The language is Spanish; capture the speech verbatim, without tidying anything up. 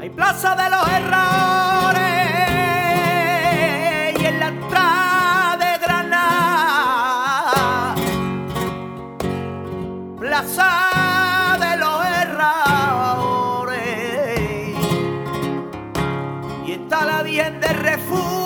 Hay plaza de los errores y en la entrada de Granada, plaza de los errores, y está la Virgen de Refugio